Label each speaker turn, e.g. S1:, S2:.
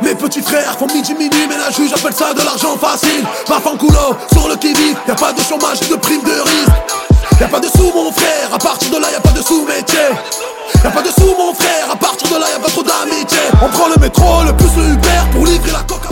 S1: Mes petits frères font midi minuit, mais la juge appelle ça de l'argent facile. Ma fanculo sur le qui-vive, y'a pas de chômage ni de prime de risque. Y'a pas de sous mon frère, à partir de là y'a pas de sous-métier. Y'a pas de sous mon frère, à partir de là y'a pas trop d'amitié. On prend le métro, le bus, le Uber pour livrer la coque.